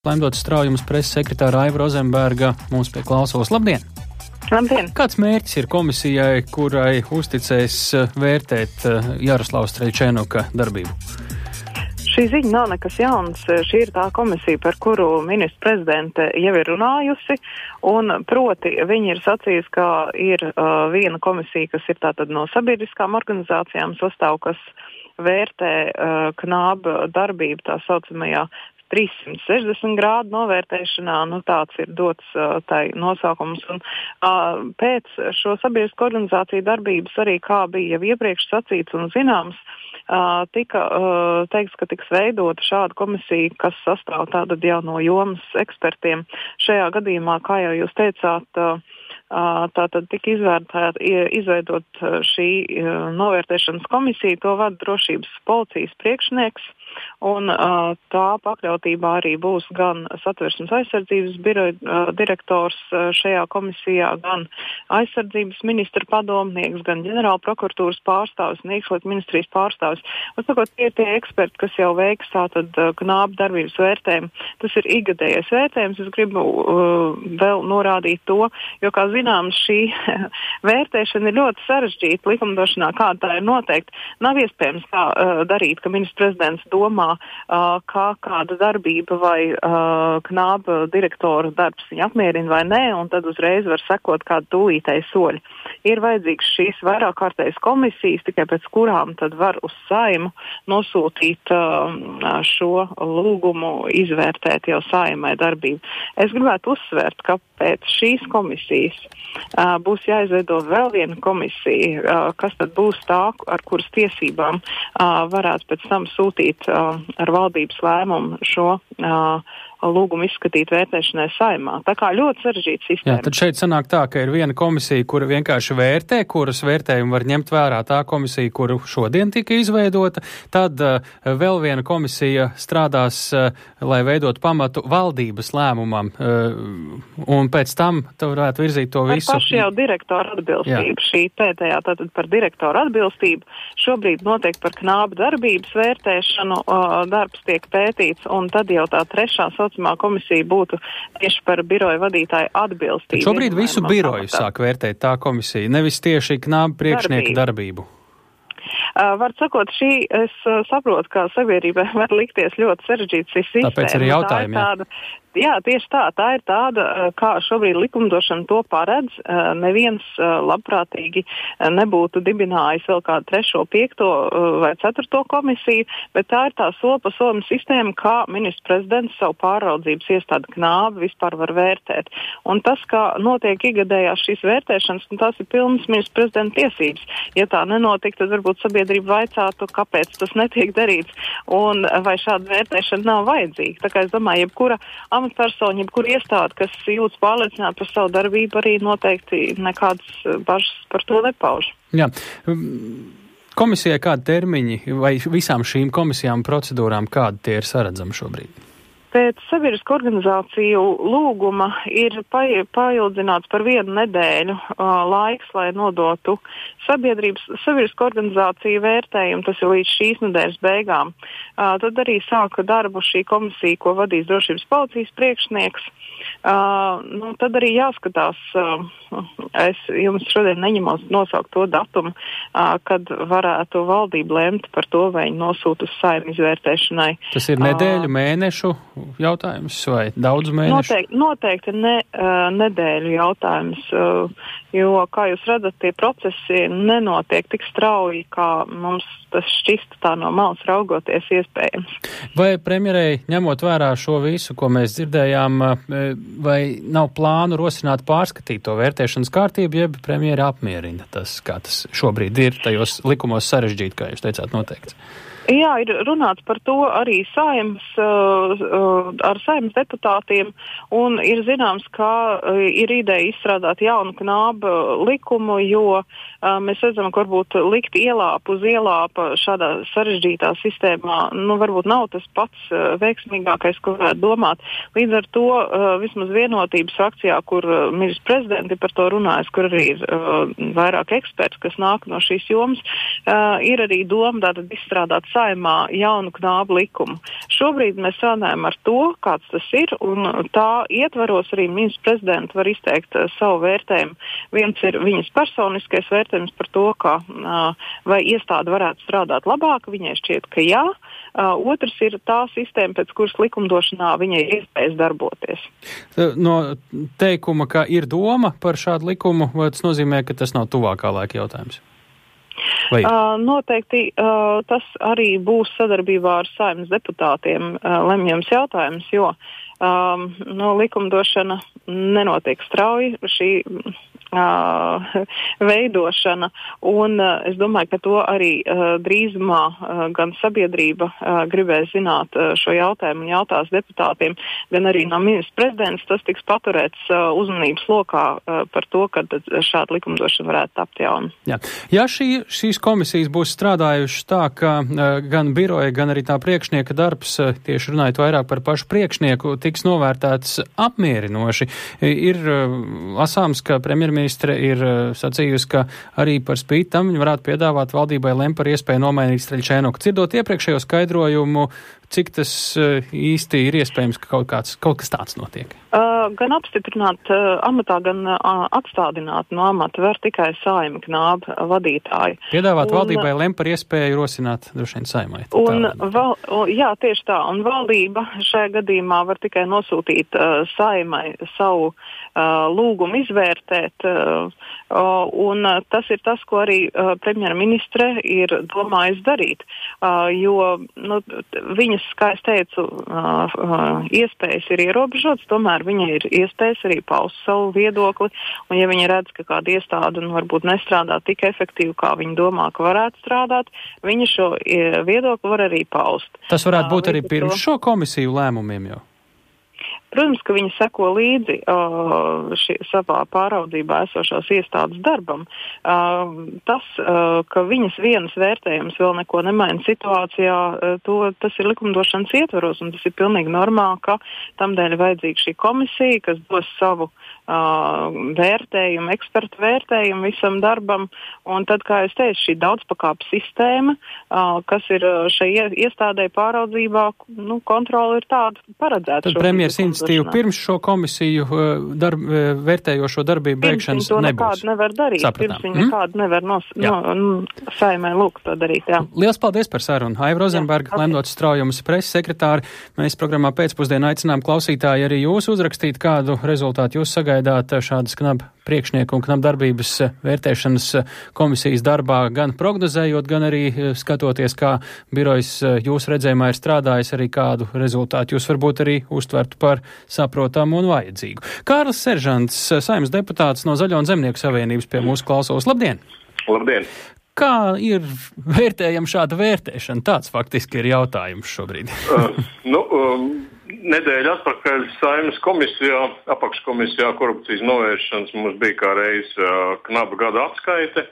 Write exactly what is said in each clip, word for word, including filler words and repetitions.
Laimdots Straujums preses sekretāra Aiva Rozenberga mums pie klausos. Labdien! Labdien! Kāds mērķis ir komisijai, kurai uzticēs vērtēt Jaroslava Streļčēnuka darbību? Šī ziņa nav nekas jauns. Šī ir tā komisija, par kuru ministra prezidente jau ir runājusi, un proti viņi ir sacījis, ka ir uh, viena komisija, kas ir tātad no sabiedriskām organizācijām sastāv, kas vērtē uh, knāba darbību tā saucamajā trīssimt sešdesmit grādu novērtēšanā, nu tāds ir dots uh, tai nosaukums. Un uh, pēc šo sabiedrisko organizāciju darbības arī, kā bija jau iepriekš sacīts un zināms, uh, tika uh, teiks, ka tiks veidota šāda komisija, kas sastāv tātad jau no jomas ekspertiem. Šajā gadījumā, kā jau jūs teicāt, uh, tātad tika izvērtēt, izveidot šī uh, novērtēšanas komisija, to vada drošības policijas priekšnieks. Un uh, tā pakļautībā arī būs gan Satversmes aizsardzības biroja uh, direktors uh, šajā komisijā, gan aizsardzības ministra padomnieks, gan ģenerāla prokuratūras pārstāvis un iekšlietu ministrijas pārstāvis. Un sakot, tie ir tie eksperti, kas jau veiks tātad uh, knāba darbības vērtējumu. Tas ir ikgadējais vērtējums. Es gribu uh, vēl norādīt to, jo, kā zināms, šī vērtēšana ir ļoti sarežģīta likumdošanā, kāda tā ir noteikti. Nav iespējams tā uh, darīt, ka ministrs prezidents domā, uh, kā kāda darbība vai uh, knāba direktora darbs viņu apmierina vai nē, un tad uzreiz var sekot kādu tūlītēju soļu. Ir vajadzīgs šīs vairāk kārtējas komisijas, tikai pēc kurām tad var uz Saimu nosūtīt uh, šo lūgumu izvērtēt jau Saimai darbību. Es gribētu uzsvērt, ka pēc šīs komisijas uh, būs jāizveido vēl viena komisija, uh, kas tad būs tā, ar kuras tiesībām uh, varētu pēc tam sūtīt uh, ar valdības lēmumu šo uh, lūgumu izskatīt vērtēšanai Saimā. Tā kā ļoti sarežģīta sistēma. Jā, tad šeit sanāk tā, ka ir viena komisija, kura vienkārši vērtē, kuras vērtējumu var ņemt vērā tā komisija, kuru šodien tika izveidota. Tad uh, vēl viena komisija strādās, uh, lai veidot pamatu valdības lēmumam. Uh, un pēc tam tu varētu virzīt to visu. Par pašu jau direktora atbilstību. Jā. Šī pēdējā tātad par direktora atbilstību. Šobrīd notiek par knāba darbības vērtēšanu. Uh, darbs tiek pētīts, un tad jau tā trešā saucamā komisija būtu tieši par biroja vadītāju atbilstību. Šobrīd visu biroju sāk vērtēt tā komisija, nevis tieši knāba priekšnieka darbību. Uh, var sakot, šī, es uh, saprotu, ka sabiedrībai var likties ļoti sarežģīts šī sistēma. Tāpēc arī jautājumi, jā. Tāda, jā, tieši tā. Tā ir tāda, kā šobrīd likumdošana to paredz. Uh, neviens uh, labprātīgi uh, nebūtu dibinājis vēl kādu trešo, piekto uh, vai ceturto komisiju, bet tā ir tā soli pa solim sistēma, kā ministrs prezidents savu pāraudzības iestādi knābi vispār var vērtēt. Un tas, kā notiek ikgadējās šīs vērtēšanas, un tās ir pilnas ministrs prezidenta tiesības. Ja tā nenotiek, tad varbūt sabiedrība vaicātu, kāpēc tas netiek darīts un vai šāda vērtēšana nav vajadzīga. Tā kā es domāju, jebkura amatpersona, jebkura iestāde, kas jūtas pārliecināta par savu darbību, arī noteikti nekādas bažas par to nepauž. Jā. Komisijai kādi termiņi vai visām šīm komisijām procedūrām kādi tie ir saredzami šobrīd? Pēc sabiedrisko organizāciju lūguma ir paildzināts par vienu nedēļu uh, laiks, lai nodotu sabiedrības sabiedrisko organizāciju vērtējumu, tas ir līdz šīs nedēļas beigām. Uh, tad arī sāka darbu šī komisija, ko vadīs drošības policijas priekšnieks. Uh, nu, tad arī jāskatās, uh, es jums šodien neņemos nosaukt to datumu, uh, kad varētu valdība lemt par to, vai nosūt uz Saimu izvērtēšanai. Tas ir nedēļu, uh, mēnešu jautājums vai daudz mēnešu? Noteikti, noteikti ne, uh, nedēļu jautājums, uh, jo, kā jūs redzat, tie procesi nenotiek tik strauji, kā mums tas šķistu tā no malas raugoties iespējams. Vai premjerei, ņemot vērā šo visu, ko mēs dzirdējām, vai nav plānu rosināt pārskatīt to vērtēšanas kārtību, jeb premjeri apmierina tas, kā tas šobrīd ir tajos likumos sarežģīt, kā jūs teicāt, noteikts? Jā, ir runāts par to arī Saimas, uh, uh, ar Saimas deputātiem, un ir zināms, ka uh, ir ideja izstrādāt jaunu knāba likumu, jo uh, mēs redzam, ka varbūt likt ielāpu uz ielāpa šādā sarežģītā sistēmā, nu varbūt nav tas pats uh, veiksmīgākais, ko varētu domāt. Līdz ar to uh, vismaz vienotības frakcijā, kur uh, ministrs prezidenti par to runājas, kur arī ir uh, vairāk eksperti, kas nāk no šīs jomas, uh, ir arī doma tātad izstrādāt Saeimā jaunu knābu likumu. Šobrīd mēs strādājam ar to, kāds tas ir, un tā ietvaros arī ministrs prezidents var izteikt uh, savu vērtējumu. Viens ir viņas personiskais vērtējums par to, ka uh, vai iestāde varētu strādāt labāk, viņai šķiet, ka jā. Uh, otrs ir tā sistēma, pēc kuras likumdošanā viņai ir iespējas darboties. No teikuma, ka ir doma par šādu likumu, vai tas nozīmē, ka tas nav tuvākā laika jautājums? Uh, noteikti uh, tas arī būs sadarbībā ar Saeimas deputātiem uh, lemjams jautājums, jo um, no likumdošana nenotiek strauji šī uh, veidošana, un uh, es domāju, ka to arī uh, drīzumā uh, gan sabiedrība uh, gribēs zināt uh, šo jautājumu un jautās deputātiem, gan arī no ministrs prezidents tas tiks paturēts uh, uzmanības lokā uh, par to, ka šāda likumdošana varētu tapt jauna. Jā. Ja šī, šīs komisijas būs strādājušas tā, ka uh, gan biroja, gan arī tā priekšnieka darbs, uh, tieši runājot vairāk par pašu priekšnieku, tiks novērtēts apmierinoši. Ir uh, lasāms, ka premjerministre ir uh, sacījusi, ka arī par spīti tam viņi varētu piedāvāt valdībai lem par iespēju nomainīt Streļčēnoku. Dzirdot iepriekšējo skaidrojumu, cik tas uh, īsti ir iespējams, ka kaut, kāds, kaut kas tāds notiek? Uh, gan apstiprināt uh, amatā, gan uh, atstādināt no amata var tikai Saeima knāba vadītāji. Piedāvāt un, valdībai lem par iespēju rosināt droši vien Saeimai. Un, val, jā, tieši tā. Un valdība šajā gadījumā var tikai nosūtīt uh, Saeimai savu uh, lūgumu izvērtēt. Uh, uh, un uh, tas ir tas, ko arī uh, premjerministre ir domājis darīt. Uh, jo nu, viņas, kā es teicu, uh, uh, iespējas ir ierobežotas, tomēr viņa ir iespējas arī paust savu viedokli, un ja viņa redz, ka kāda iestāde nu, varbūt nestrādā tik efektīvi, kā viņa domā, ka varētu strādāt, viņa šo viedokli var arī paust. Tas varētu būt arī pirms šo komisiju lēmumiem jau? Protams, ka viņi seko līdzi uh, ši, savā pāraudzībā esošās iestādes darbam. Uh, tas, uh, ka viņas vienas vērtējums vēl neko nemaina situācijā, uh, to, tas ir likumdošanas ietvaros, un tas ir pilnīgi normāli, ka tamdēļ ir vajadzīga šī komisija, kas dos savu uh, vērtējumu, ekspertu vērtējumu visam darbam, un tad, kā es teicu, šī daudzpakāpju sistēma, uh, kas ir šai iestādē pāraudzībā, nu, kontrola ir tāda paredzēta. Tad premjeras iniciatīva pirms šo komisiju darb, vērtējošo darbību beigšanas nebūs. Pirms viņi to nekādu nevar darīt. Sapratām. Pirms viņi mm. nekādu nevar nos, no, Saeimai lūgt to darīt, jā. Liels paldies par sarunu. Aiva Rozenberga, Lemdotas Straujumas preses sekretāri. Mēs programmā pēcpusdienā aicinām klausītāji arī jūs uzrakstīt, kādu rezultātu jūs sagaidāt šādas knaba priekšnieku un knaba darbības vērtēšanas komisijas darbā, gan prognozējot, gan arī skatoties, kā birojas jūsu redzējumā ir strādājis, arī kādu rezultātu jūs varbūt arī uztvertu par saprotamu un vajadzīgu. Kārlis Seržants, Saeimas deputāts no Zaļo un Zemnieku savienības pie mūsu klausos. Labdien! Labdien! Kā ir vērtējama šāda vērtēšana? Tāds faktiski ir jautājums šobrīd. uh, nu, um, nedēļa atpakaļ Saeimas komisijā, apakškomisijā korupcijas novēršanas mums bija kā reiz uh, knaba gada atskaite.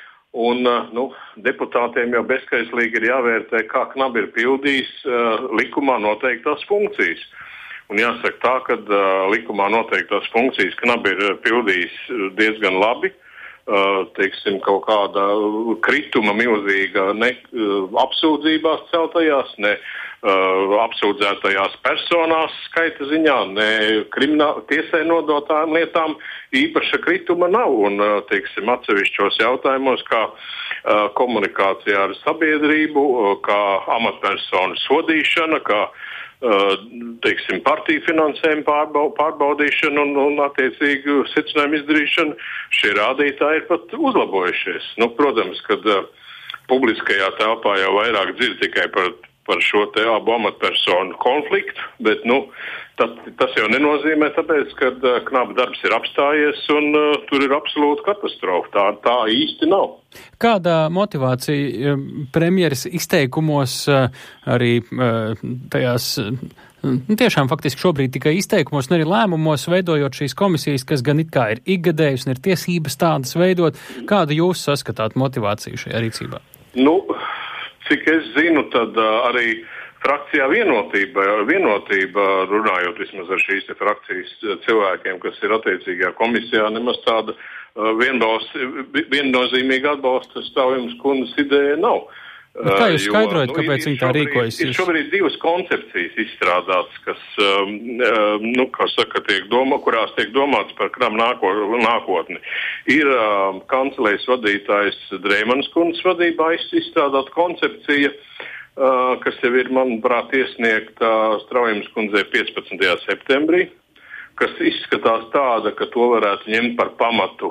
Un uh, nu, deputātiem jau bezskaislīgi ir jāvērtē, kā knaba ir pildījis uh, likumā noteiktās funkcijas. Un jāsaka tā, ka uh, likumā noteiktās funkcijas knaba ir pildījis diezgan labi. Uh, teiksim, kaut kāda krituma milzīga ne uh, apsūdzībās celtajās, ne uh, apsūdzētajās personās skaita ziņā, ne krimināla tiesai nodotām lietām īpaša krituma nav. Un, uh, teiksim, atsevišķos jautājumos, kā uh, komunikācijā ar sabiedrību, uh, kā amatpersonu sodīšana, kā teiksim, partiju finansējumu pārbaudīšanu un, un attiecīgu secinājumu izdarīšanu, šie rādītāji ir pat uzlabojušies. Nu, protams, kad uh, publiskajā telpā jau vairāk dzird tikai par, par šo te abu amatpersonu konfliktu, bet, nu, tas, tas jau nenozīmē tāpēc, ka uh, knaba darbs ir apstājies un uh, tur ir absolūta katastrofa. Tā, tā īsti nav. Kāda motivācija premjeras izteikumos arī tajās, tiešām faktiski šobrīd tikai izteikumos un arī lēmumos veidojot šīs komisijas, kas gan it kā ir ikgadējas un ir tiesības tādas veidot, kādu jūs saskatāt motivāciju šajā rīcībā? Nu, cik es zinu, tad arī frakcijā vienotība, vienotība runājot vismaz ar šīs te frakcijas cilvēkiem, kas ir attiecīgajā komisijā, nemaz tāda vienbalsts, viennozīmīga atbalsta Straujumas kundzes ideja nav. Bet kā jūs skaidrojat, jo, kāpēc nu, viņi tā rīkojas? Ir šobrīd divas koncepcijas izstrādātas, kas, um, nu, kā saka, tiek domā, kurās tiek domāts par knabu nāko, nākotni. Ir um, kancelējas vadītājs Dreimanas kundzes vadībā izstrādāta koncepcija, uh, kas jau ir, manuprāt, iesniegta Straujamas kundzei piecpadsmitajā septembrī, kas izskatās tāda, ka to varētu ņemt par pamatu,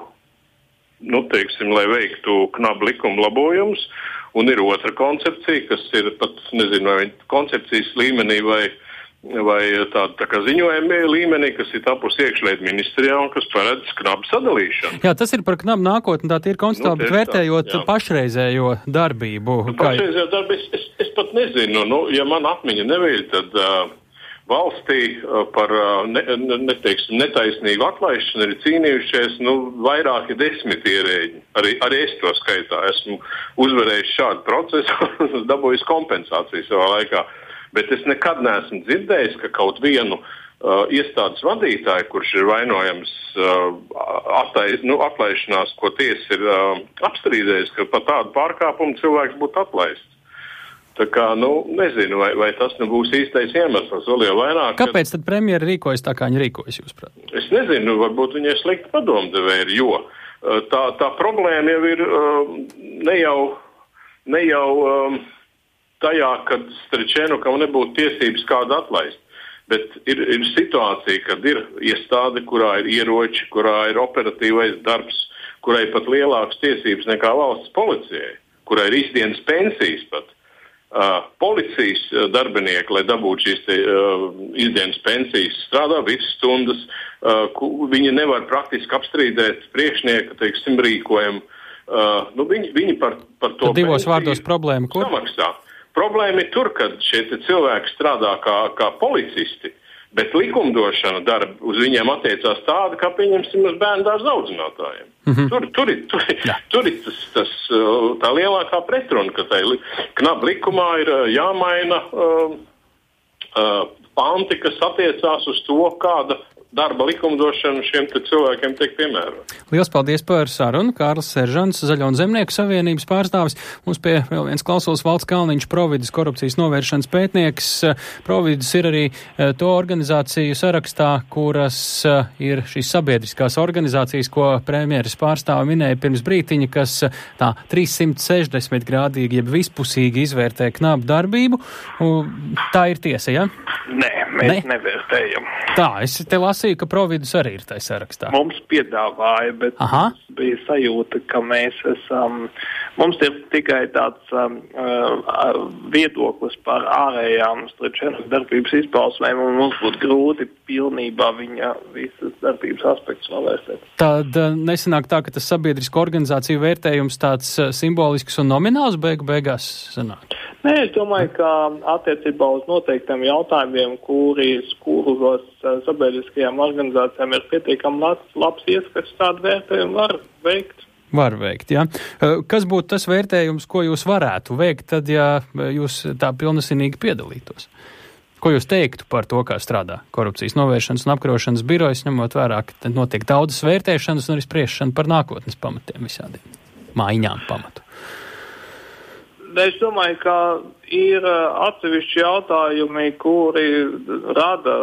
nu, teiksim, lai veiktu knabu likuma labojumus. Un ir otra koncepcija, kas ir pat, nezinu, vai koncepcijas līmenī vai, vai tāda tā kā ziņojuma līmenī, kas ir tapusi iekšlietu ministrijā un kas paredz knabu sadalīšanu. Jā, tas ir par knabu nākotni, tā ir konstatāta, nu, bet vērtējot tā, pašreizējo darbību. Nu, pašreizējo darbu es, es, es pat nezinu, nu, ja man atmiņa neviļ, tad uh, valstī uh, par uh, ne, neteiksim, netaisnīgu atlaišanu ir cīnījušies nu, vairāki desmit ierēģi. Arī, arī es to skaitā esmu uzvarējis šādu procesu, dabūjis kompensāciju savā laikā. Bet es nekad neesmu dzirdējis, ka kaut vienu uh, iestādes vadītāju, kurš ir vainojams uh, attais, nu, atlaišanās, ko tiesa ir uh, apstrīdējis, ka par tādu pārkāpumu cilvēks būtu atlaists. Tā kā, nu, nezinu, vai, vai tas nu būs īstais iemesls, vēl jau vairāk. Kāpēc tad premjera rīkojas tā, kā viņa rīkojas, jūs prāt? Es nezinu, varbūt viņai slikti padomdevēji ir, jo tā, tā problēma jau ir ne jau, ne jau tajā, kad Strečenukam nebūtu tiesības kādu atlaist, bet ir, ir situācija, kad ir iestāde, kurā ir ieroči, kurā ir operatīvais darbs, kurai pat lielākas tiesības nekā valsts policijai, kurai ir ikdienas pensijas pat. Uh, policijas darbinieki, lai dabūtu šīs te, uh, izdienas pensijas, strādā visas stundas, uh, ku, viņi nevar praktiski apstrīdēt priekšnieka, teiksim, rīkojumu. Uh, nu, viņi, viņi par, par to Tad divos vārdos problēma, kur? Samaksā. Problēma ir tur, kad šie cilvēki strādā kā, kā policisti, bet likumdošana darba uz viņiem attiecās tāda, kā pieņemsim uz bērnu dārza audzinātājiem. Mm-hmm. Tur, tur ir, tur, tur ir tas, tas, tā lielākā pretruna, ka tai knabu likumā ir jāmaina uh, uh, panti, kas attiecās uz to, kāda darba likumdošana šiem te cilvēkiem tiek piemērota. Liels paldies par sarunu. Kārlis Seržants, Zaļo un Zemnieku savienības pārstāvis. Mums pie vēl viens klausulis Valds Kalniņš, Provides korupcijas novēršanas pētnieks. Provides ir arī to organizāciju sarakstā, kuras ir šīs sabiedriskās organizācijas, ko premjeras pārstāve minēja pirms brītiņa, kas tā trīssimt sešdesmit grādīgi, jeb vispusīgi izvērtē knabu darbību. Tā ir tiesa, ja? Nē, mēs ne? nevērtējam. Tā, es te lasīju, ka Providus arī ir tai sarakstā. Mums piedāvāja, bet Aha. bija sajūta, ka mēs esam, mums ir tikai tāds um, uh, viedoklis par ārējām Strečenuka darbības izpausmēm, un mums būtu grūti pilnībā viņa visas darbības aspektus novērtēt. Tad uh, nesanāk tā, ka tas sabiedrisko organizāciju vērtējums tāds uh, simbolisks un nomināls beigu beigās sanāk? Nē, es domāju, ka attiecībā uz noteiktiem jautājumiem, kuri kuros sabiedriskajām organizācijām ir pietiekami labs, labs ieskats, tādu vērtējumu var veikt. Var veikt, jā. Kas būtu tas vērtējums, ko jūs varētu veikt, tad, ja jūs tā pilnasinīgi piedalītos? Ko jūs teiktu par to, kā strādā korupcijas novēršanas un apkarošanas birojas, ņemot vērā, ka notiek daudzas vērtēšanas un arī spriešana par nākotnes pamatiem visādiem maiņām pamatu? Es domāju, ka ir atsevišķi jautājumi, kuri rada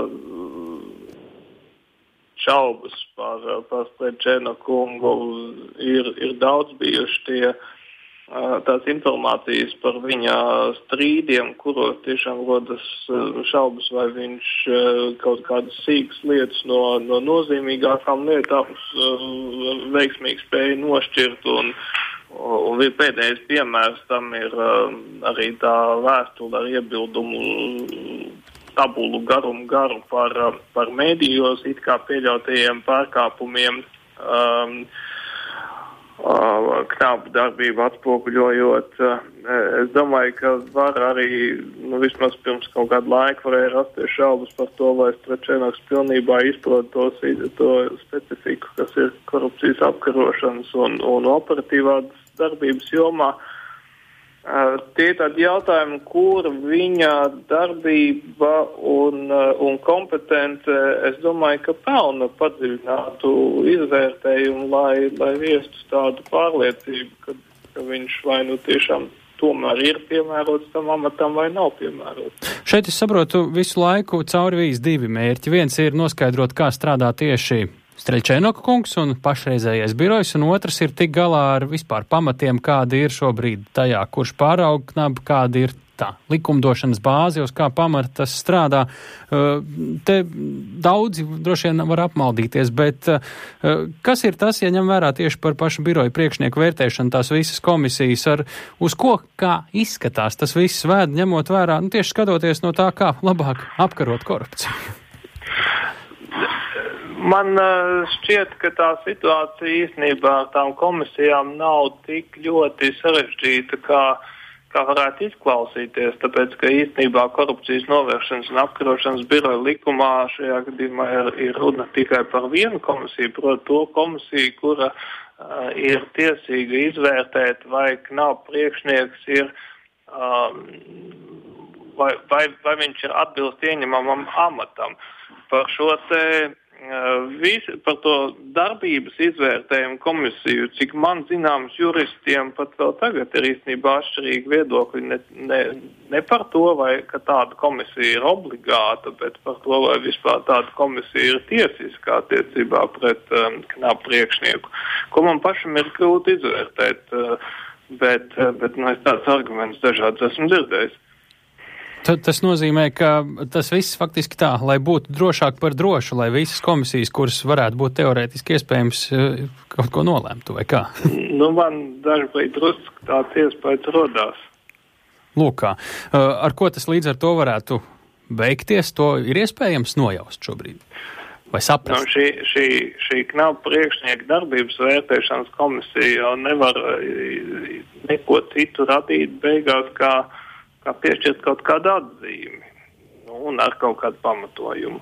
šaubas par, par Strečenuku kungu. Ir, ir daudz bijuši tie, tās informācijas par viņa strīdiem, kuros tiešām rodas šaubas, vai viņš kaut kādas sīkas lietas no, no nozīmīgākām lietām veiksmīgi spēja nošķirt. Un, Un pēdējais piemērs tam ir uh, arī tā vēstule ar iebildumu tabulu garumu garu par, uh, par mēdījos it kā pieļautajiem pārkāpumiem, um, uh, knabu darbību atspoguļojot. Uh, es domāju, ka var arī, nu, vismaz pirms kaut kādu laiku varēja rasties šaubas par to, vai Strečenuks pilnībā izprot to, to specifiku, kas ir korupcijas apkarošanas un, un operatīvā darbības jomā. Uh, tie tādi jautājumi, kur viņa darbība un, uh, un kompetence, es domāju, ka pelna padziļinātu izvērtējumu, lai, lai viestu tādu pārliecību, ka, ka viņš vai nu tiešām tomēr ir piemērots tam amatam vai nav piemērots. Šeit es saprotu visu laiku cauri vīs divi mērķi. Viens ir noskaidrot, kā strādā tieši Streļčēnoka kungs un pašreizējais birojs, un otrs ir tik galā ar vispār pamatiem, kādi ir šobrīd tajā, kurš pārauga knabu, kādi ir tā likumdošanas bāzi, uz kā pamata tas strādā. Te daudzi droši vien var apmaldīties, bet kas ir tas, ja ņem vērā tieši par pašu biroju priekšnieku vērtēšanu, tās visas komisijas, ar uz ko, kā izskatās tas viss vēd, ņemot vērā, nu tieši skatoties no tā, kā labāk apkarot korupciju? Man šķiet, ka tā situācija īstenībā ar tām komisijām nav tik ļoti sarežģīta, kā, kā varētu izklausīties, tāpēc, ka īstenībā korupcijas novēršanas un apkarošanas biroja likumā šajā gadījumā ir, ir runa tikai par vienu komisiju, proti to komisiju, kura uh, ir tiesīga izvērtēt, vai knapu priekšnieks ir, um, vai, vai, vai viņš ir atbilst ieņemamam amatam. Par šo te Visi, par to darbības izvērtējumu komisiju, cik man zināms, juristiem pat vēl tagad ir īstenībā atšķirīgi viedokļi ne, ne, ne par to, vai ka tāda komisija ir obligāta, bet par to, vai vispār tāda komisija ir tiesiskā attiecībā pret um, knapu priekšnieku, ko man pašam ir grūti izvērtēt, uh, bet, uh, bet nu, es tāds arguments dažāds esmu dzirdējis. Tas nozīmē, ka tas viss faktiski tā, lai būtu drošāk par drošu, lai visas komisijas, kuras varētu būt teorētiski iespējams, kaut ko nolēmtu, vai kā? Nu, man dažkārt drusku tāds iespējas rodās. Lūk kā. Ar ko tas līdz ar to varētu beigties, to ir iespējams nojaust šobrīd? Vai saprast? Nu, šī, šī, šī knapu priekšnieka darbības vērtēšanas komisija jau nevar neko citu radīt beigās, kā kā piešķirt kaut kādu atzīmi, nu, un ar kaut kādu pamatojumu.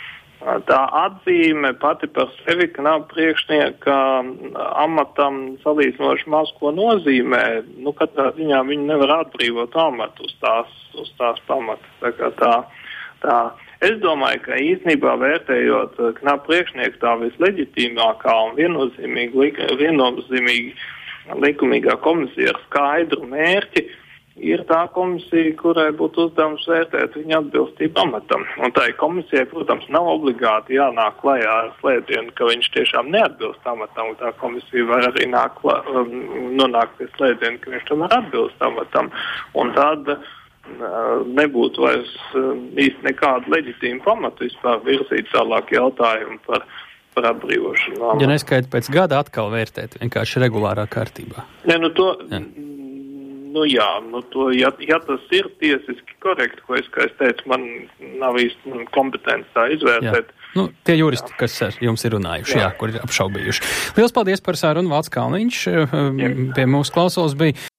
Tā atzīme pati par sevi knapu priekšnieka amatam salīdzinoši maz ko nozīmē, nu, katrā ziņā viņi nevar atbrīvot amatu uz tās, uz tās pamatas. Tā kā tā, tā. Es domāju, ka īstenībā vērtējot knapu priekšnieku tā visleģitīmākā un viennozīmīgi, viennozīmīgi likumīgā komisija ar skaidru mērķi, ir tā komisija, kurai būtu uzdevums vērtēt viņa atbilstību amatam. Un tā komisijai, protams, nav obligāti jānāk klajā ar slēdzienu, ka viņš tiešām neatbilst amatam. Tā komisija var arī nāk, um, nonākt pie slēdzienu, ka viņš tomēr atbilst amatam. Un tad uh, nebūtu vairs uh, īsti nekādu leģitīmu pamatu vispār virzīt tālāk jautājumu par, par atbrīvošanu. Ja neskaita pēc gada atkal vērtēt vienkārši regulārā kārtībā. Ne, nu to... Ja. Nu jā, nu to, ja, ja tas ir tiesiski korekti, ko es, kā es teicu, man nav īsti kompetence tā izvērtēt. Jā. Nu, tie juristi, jā. Kas ar jums ir runājuši, jā, jā kur ir apšaubījuši. Liels paldies par sarunu, Valds Kalniņš, jā. Pie mūsu klausulas bija.